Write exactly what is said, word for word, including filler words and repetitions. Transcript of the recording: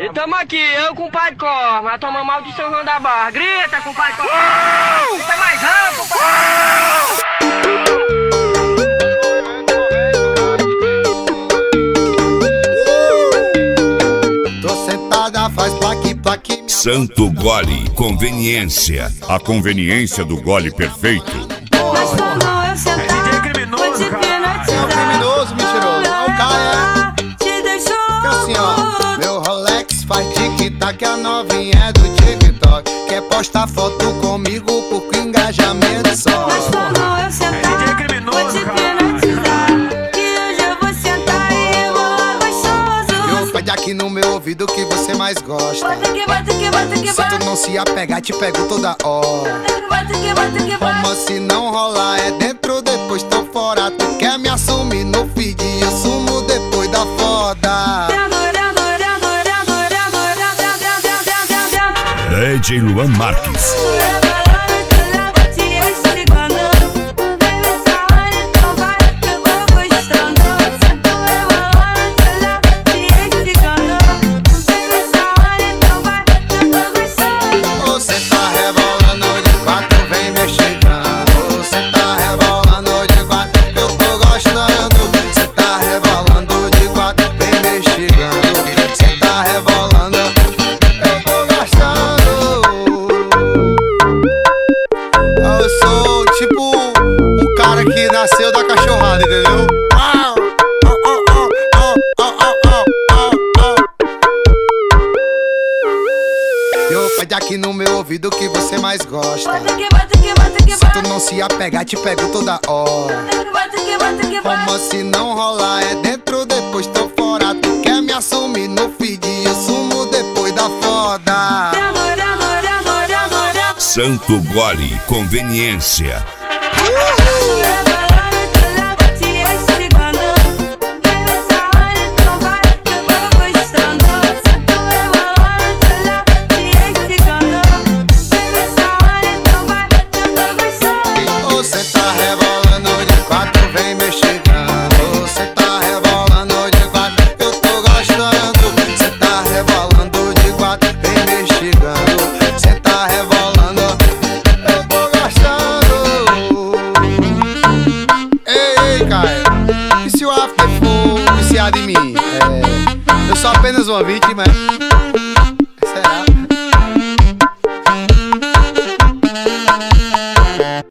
E tamo aqui, eu com o pai Cor, mas tomamos mal de São João da Barra. Grita com o pai Cor. Grita mais rápido, pai. Tô sentada, faz plaque, plaque. Santo Gole, conveniência. A conveniência do gole perfeito. Mas quando eu sentar, vou te hipnotizar. É o criminoso, mentiroso. É o cara, é. Te deixou. Que assim, ó. Meu Rolex faz tic-tac, a novinha é do TikTok. Quer postar foto comigo por engajamento só. Mas quando eu sentar, vou te hipnotizar. Que hoje eu vou sentar e rebolar gostoso. Eu pede aqui no meu ouvido que você mais gosta. Bota que bota que bota que Se bota. tu não se apegar, te pego toda hora. Bota que bota que bota. Como se não rolar, é dentro, depois tô fora. Tu quer me assumir no feed, eu sumo depois da foda. D J Luan Marques. Você tá rebolando de quatro, vem me chegando. Você tá rebolando de quatro, eu tô gostando. Você tá rebolando de quatro, vem me chegando. Você tá rebolando, eu tô gostando. Eu sou tipo um cara que nasceu da cachorrada, entendeu? Eu pede aqui no meu ouvido que você mais gosta. Se tu não se apegar, te pego toda hora. Como se não rolar, é dentro, depois tô fora. Tu quer me assumir no feed, eu sumo depois da foda. Santo Gole, conveniência. Você tá rebolando de quatro, vem me chegando. Você tá rebolando de quatro, eu tô gostando. Você tá rebolando de quatro, vem me chegando. Você tá rebolando, eu tô gostando. Ei, ei, cara, e se o after for viciado em mim? É, eu sou apenas uma vítima, é?